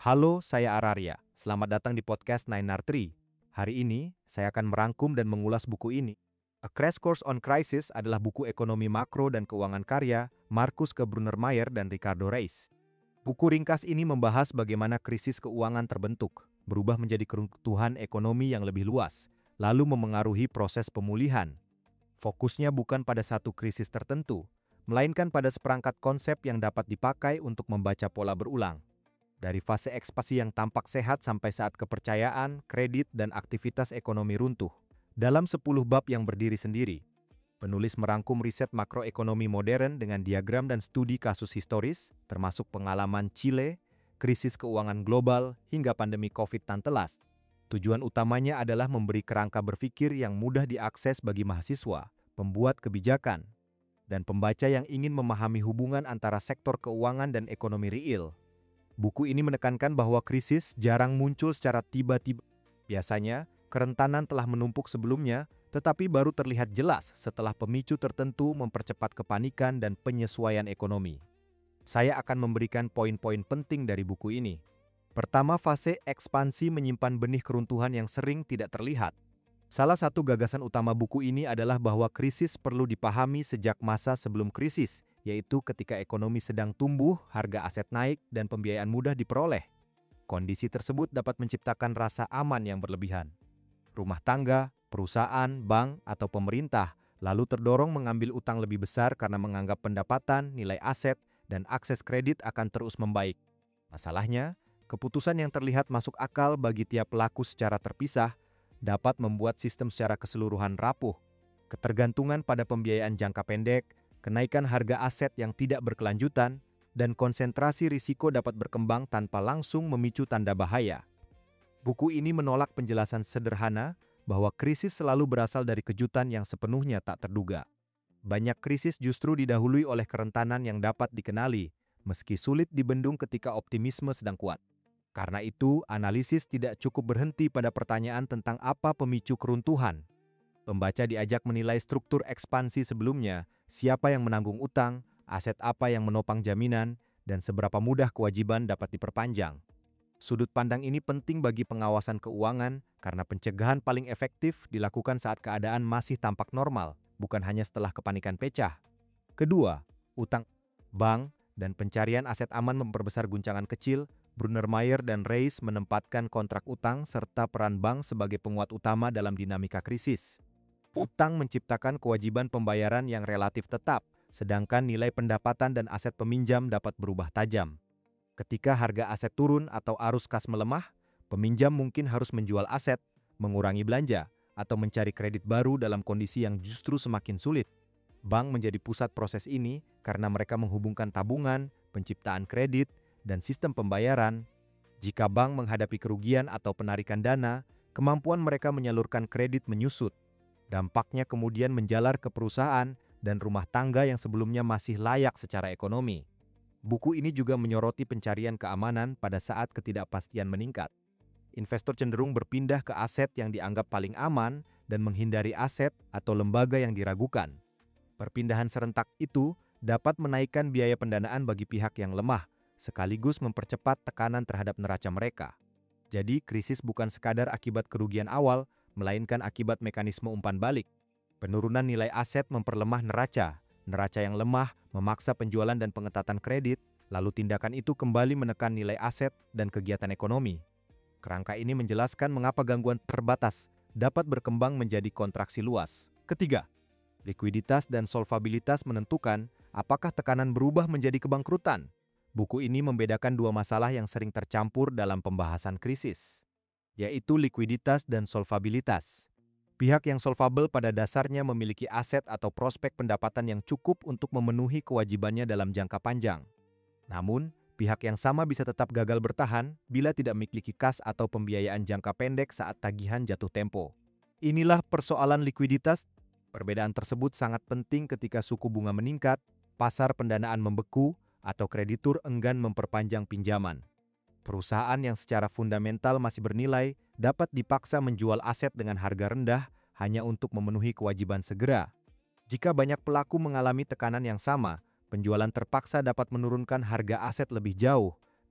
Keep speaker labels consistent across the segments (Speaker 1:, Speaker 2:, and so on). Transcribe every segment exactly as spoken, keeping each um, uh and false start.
Speaker 1: Halo, saya Araria. Selamat datang di podcast Nine R Tree. Hari ini, saya akan merangkum dan mengulas buku ini. A Crash Course on Crisis adalah buku ekonomi makro dan keuangan karya Markus K. Brunnermeier dan Ricardo Reis. Buku ringkas ini membahas bagaimana krisis keuangan terbentuk, berubah menjadi keruntuhan ekonomi yang lebih luas, lalu memengaruhi proses pemulihan. Fokusnya bukan pada satu krisis tertentu, melainkan pada seperangkat konsep yang dapat dipakai untuk membaca pola berulang. Dari fase ekspansi yang tampak sehat sampai saat kepercayaan, kredit, dan aktivitas ekonomi runtuh. Dalam sepuluh bab yang berdiri sendiri, penulis merangkum riset makroekonomi modern dengan diagram dan studi kasus historis, termasuk pengalaman Chile, krisis keuangan global, hingga pandemi COVID tan telas. Tujuan utamanya adalah memberi kerangka berpikir yang mudah diakses bagi mahasiswa, pembuat kebijakan, dan pembaca yang ingin memahami hubungan antara sektor keuangan dan ekonomi real. Buku ini menekankan bahwa krisis jarang muncul secara tiba-tiba. Biasanya, kerentanan telah menumpuk sebelumnya, tetapi baru terlihat jelas setelah pemicu tertentu mempercepat kepanikan dan penyesuaian ekonomi. Saya akan memberikan poin-poin penting dari buku ini. Pertama, fase ekspansi menyimpan benih keruntuhan yang sering tidak terlihat. Salah satu gagasan utama buku ini adalah bahwa krisis perlu dipahami sejak masa sebelum krisis, yaitu ketika ekonomi sedang tumbuh, harga aset naik, dan pembiayaan mudah diperoleh. Kondisi tersebut dapat menciptakan rasa aman yang berlebihan. Rumah tangga, perusahaan, bank, atau pemerintah lalu terdorong mengambil utang lebih besar karena menganggap pendapatan, nilai aset, dan akses kredit akan terus membaik. Masalahnya, keputusan yang terlihat masuk akal bagi tiap pelaku secara terpisah dapat membuat sistem secara keseluruhan rapuh. Ketergantungan pada pembiayaan jangka pendek, kenaikan harga aset yang tidak berkelanjutan, dan konsentrasi risiko dapat berkembang tanpa langsung memicu tanda bahaya. Buku ini menolak penjelasan sederhana bahwa krisis selalu berasal dari kejutan yang sepenuhnya tak terduga. Banyak krisis justru didahului oleh kerentanan yang dapat dikenali, meski sulit dibendung ketika optimisme sedang kuat. Karena itu, analisis tidak cukup berhenti pada pertanyaan tentang apa pemicu keruntuhan. Pembaca diajak menilai struktur ekspansi sebelumnya, siapa yang menanggung utang, aset apa yang menopang jaminan, dan seberapa mudah kewajiban dapat diperpanjang. Sudut pandang ini penting bagi pengawasan keuangan karena pencegahan paling efektif dilakukan saat keadaan masih tampak normal, bukan hanya setelah kepanikan pecah. Kedua, utang, bank, dan pencarian aset aman memperbesar guncangan kecil. Brunnermeier dan Reis menempatkan kontrak utang serta peran bank sebagai penguat utama dalam dinamika krisis. Utang menciptakan kewajiban pembayaran yang relatif tetap, sedangkan nilai pendapatan dan aset peminjam dapat berubah tajam. Ketika harga aset turun atau arus kas melemah, peminjam mungkin harus menjual aset, mengurangi belanja, atau mencari kredit baru dalam kondisi yang justru semakin sulit. Bank menjadi pusat proses ini karena mereka menghubungkan tabungan, penciptaan kredit, dan sistem pembayaran. Jika bank menghadapi kerugian atau penarikan dana, kemampuan mereka menyalurkan kredit menyusut. Dampaknya kemudian menjalar ke perusahaan dan rumah tangga yang sebelumnya masih layak secara ekonomi. Buku ini juga menyoroti pencarian keamanan pada saat ketidakpastian meningkat. Investor cenderung berpindah ke aset yang dianggap paling aman dan menghindari aset atau lembaga yang diragukan. Perpindahan serentak itu dapat menaikkan biaya pendanaan bagi pihak yang lemah, sekaligus mempercepat tekanan terhadap neraca mereka. Jadi, krisis bukan sekadar akibat kerugian awal, melainkan akibat mekanisme umpan balik. Penurunan nilai aset memperlemah neraca, neraca yang lemah memaksa penjualan dan pengetatan kredit, lalu tindakan itu kembali menekan nilai aset dan kegiatan ekonomi. Kerangka ini menjelaskan mengapa gangguan terbatas dapat berkembang menjadi kontraksi luas. Ketiga, likuiditas dan solvabilitas menentukan apakah tekanan berubah menjadi kebangkrutan. Buku ini membedakan dua masalah yang sering tercampur dalam pembahasan krisis, yaitu likuiditas dan solvabilitas. Pihak yang solvabel pada dasarnya memiliki aset atau prospek pendapatan yang cukup untuk memenuhi kewajibannya dalam jangka panjang. Namun, pihak yang sama bisa tetap gagal bertahan bila tidak memiliki kas atau pembiayaan jangka pendek saat tagihan jatuh tempo. Inilah persoalan likuiditas. Perbedaan tersebut sangat penting ketika suku bunga meningkat, pasar pendanaan membeku, atau kreditur enggan memperpanjang pinjaman. Perusahaan yang secara fundamental masih bernilai dapat dipaksa menjual aset dengan harga rendah hanya untuk memenuhi kewajiban segera. Jika banyak pelaku mengalami tekanan yang sama, penjualan terpaksa dapat menurunkan harga aset lebih jauh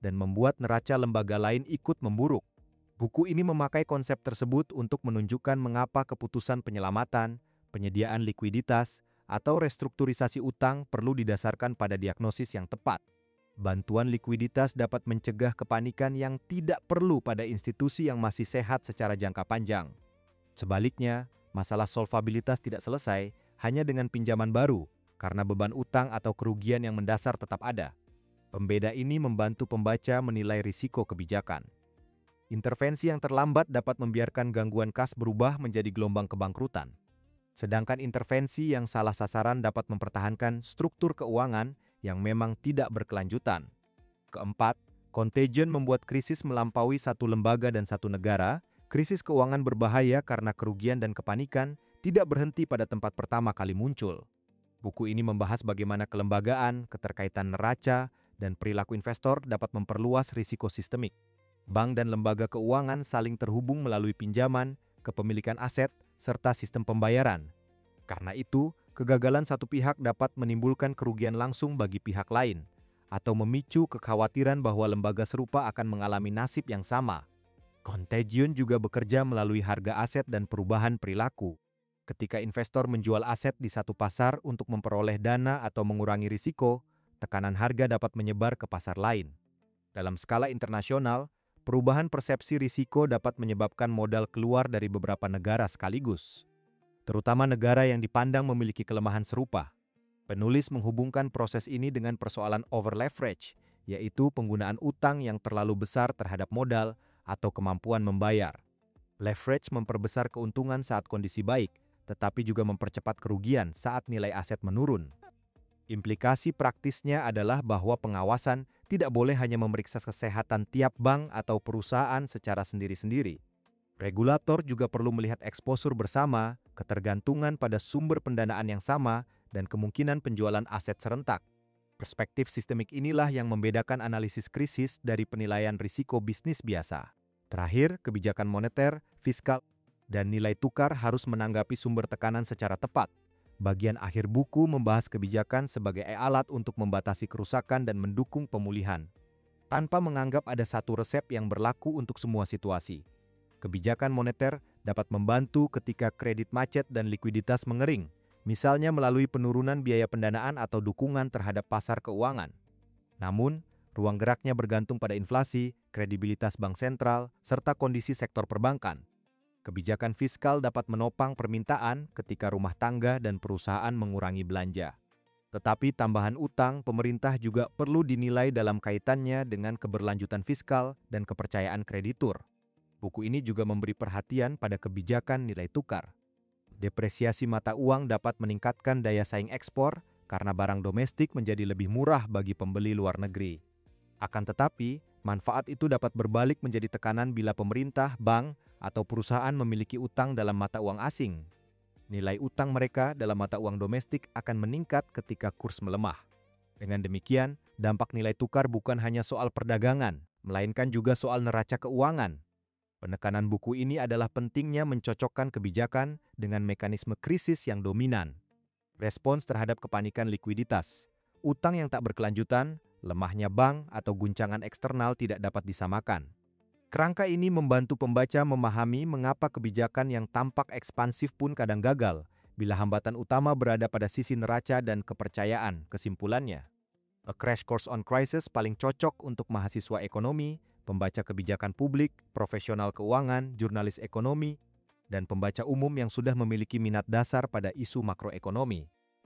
Speaker 1: dan membuat neraca lembaga lain ikut memburuk. Buku ini memakai konsep tersebut untuk menunjukkan mengapa keputusan penyelamatan, penyediaan likuiditas, atau restrukturisasi utang perlu didasarkan pada diagnosis yang tepat. Bantuan likuiditas dapat mencegah kepanikan yang tidak perlu pada institusi yang masih sehat secara jangka panjang. Sebaliknya, masalah solvabilitas tidak selesai hanya dengan pinjaman baru, karena beban utang atau kerugian yang mendasar tetap ada. Pembeda ini membantu pembaca menilai risiko kebijakan. Intervensi yang terlambat dapat membiarkan gangguan kas berubah menjadi gelombang kebangkrutan. Sedangkan intervensi yang salah sasaran dapat mempertahankan struktur keuangan yang memang tidak berkelanjutan. Keempat, contagion membuat krisis melampaui satu lembaga dan satu negara. Krisis keuangan berbahaya karena kerugian dan kepanikan tidak berhenti pada tempat pertama kali muncul. Buku ini membahas bagaimana kelembagaan, keterkaitan neraca, dan perilaku investor dapat memperluas risiko sistemik. Bank dan lembaga keuangan saling terhubung melalui pinjaman, kepemilikan aset, serta sistem pembayaran. Karena itu, kegagalan satu pihak dapat menimbulkan kerugian langsung bagi pihak lain, atau memicu kekhawatiran bahwa lembaga serupa akan mengalami nasib yang sama. Contagion juga bekerja melalui harga aset dan perubahan perilaku. Ketika investor menjual aset di satu pasar untuk memperoleh dana atau mengurangi risiko, tekanan harga dapat menyebar ke pasar lain. Dalam skala internasional, perubahan persepsi risiko dapat menyebabkan modal keluar dari beberapa negara sekaligus, terutama negara yang dipandang memiliki kelemahan serupa. Penulis menghubungkan proses ini dengan persoalan over-leverage, yaitu penggunaan utang yang terlalu besar terhadap modal atau kemampuan membayar. Leverage memperbesar keuntungan saat kondisi baik, tetapi juga mempercepat kerugian saat nilai aset menurun. Implikasi praktisnya adalah bahwa pengawasan tidak boleh hanya memeriksa kesehatan tiap bank atau perusahaan secara sendiri-sendiri. Regulator juga perlu melihat eksposur bersama, ketergantungan pada sumber pendanaan yang sama, dan kemungkinan penjualan aset serentak. Perspektif sistemik inilah yang membedakan analisis krisis dari penilaian risiko bisnis biasa. Terakhir, kebijakan moneter, fiskal, dan nilai tukar harus menanggapi sumber tekanan secara tepat. Bagian akhir buku membahas kebijakan sebagai alat untuk membatasi kerusakan dan mendukung pemulihan, tanpa menganggap ada satu resep yang berlaku untuk semua situasi. Kebijakan moneter dapat membantu ketika kredit macet dan likuiditas mengering, misalnya melalui penurunan biaya pendanaan atau dukungan terhadap pasar keuangan. Namun, ruang geraknya bergantung pada inflasi, kredibilitas bank sentral, serta kondisi sektor perbankan. Kebijakan fiskal dapat menopang permintaan ketika rumah tangga dan perusahaan mengurangi belanja. Tetapi tambahan utang pemerintah juga perlu dinilai dalam kaitannya dengan keberlanjutan fiskal dan kepercayaan kreditur. Buku ini juga memberi perhatian pada kebijakan nilai tukar. Depresiasi mata uang dapat meningkatkan daya saing ekspor karena barang domestik menjadi lebih murah bagi pembeli luar negeri. Akan tetapi, manfaat itu dapat berbalik menjadi tekanan bila pemerintah, bank, atau perusahaan memiliki utang dalam mata uang asing. Nilai utang mereka dalam mata uang domestik akan meningkat ketika kurs melemah. Dengan demikian, dampak nilai tukar bukan hanya soal perdagangan, melainkan juga soal neraca keuangan. Penekanan buku ini adalah pentingnya mencocokkan kebijakan dengan mekanisme krisis yang dominan. Respons terhadap kepanikan likuiditas, utang yang tak berkelanjutan, lemahnya bank, atau guncangan eksternal tidak dapat disamakan. Kerangka ini membantu pembaca memahami mengapa kebijakan yang tampak ekspansif pun kadang gagal, bila hambatan utama berada pada sisi neraca dan kepercayaan. Kesimpulannya, A Crash Course on Crisis paling cocok untuk mahasiswa ekonomi, pembaca kebijakan publik, profesional keuangan, jurnalis ekonomi, dan pembaca umum yang sudah memiliki minat dasar pada isu makroekonomi.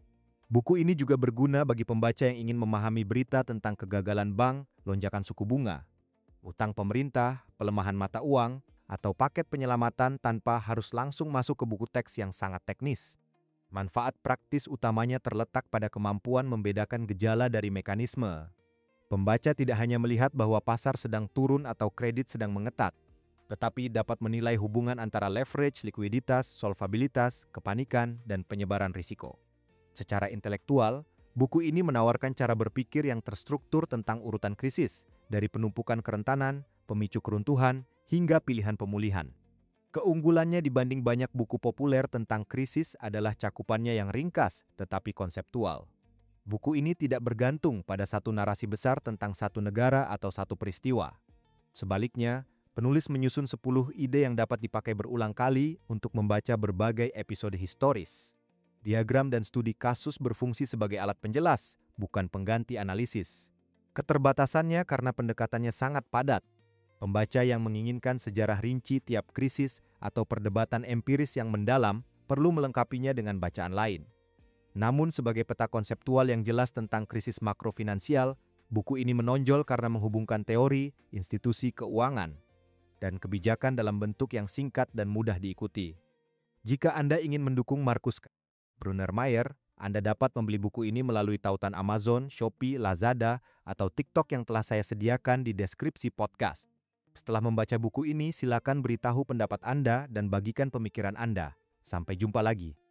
Speaker 1: Buku ini juga berguna bagi pembaca yang ingin memahami berita tentang kegagalan bank, lonjakan suku bunga, utang pemerintah, pelemahan mata uang, atau paket penyelamatan tanpa harus langsung masuk ke buku teks yang sangat teknis. Manfaat praktis utamanya terletak pada kemampuan membedakan gejala dari mekanisme. Pembaca tidak hanya melihat bahwa pasar sedang turun atau kredit sedang mengetat, tetapi dapat menilai hubungan antara leverage, likuiditas, solvabilitas, kepanikan, dan penyebaran risiko. Secara intelektual, buku ini menawarkan cara berpikir yang terstruktur tentang urutan krisis, dari penumpukan kerentanan, pemicu keruntuhan, hingga pilihan pemulihan. Keunggulannya dibanding banyak buku populer tentang krisis adalah cakupannya yang ringkas tetapi konseptual. Buku ini tidak bergantung pada satu narasi besar tentang satu negara atau satu peristiwa. Sebaliknya, penulis menyusun sepuluh ide yang dapat dipakai berulang kali untuk membaca berbagai episode historis. Diagram dan studi kasus berfungsi sebagai alat penjelas, bukan pengganti analisis. Keterbatasannya karena pendekatannya sangat padat. Pembaca yang menginginkan sejarah rinci tiap krisis atau perdebatan empiris yang mendalam perlu melengkapinya dengan bacaan lain. Namun sebagai peta konseptual yang jelas tentang krisis makrofinansial, buku ini menonjol karena menghubungkan teori, institusi keuangan, dan kebijakan dalam bentuk yang singkat dan mudah diikuti. Jika Anda ingin mendukung Markus Brunner Meyer, Anda dapat membeli buku ini melalui tautan Amazon, Shopee, Lazada, atau TikTok yang telah saya sediakan di deskripsi podcast. Setelah membaca buku ini, silakan beritahu pendapat Anda dan bagikan pemikiran Anda. Sampai jumpa lagi.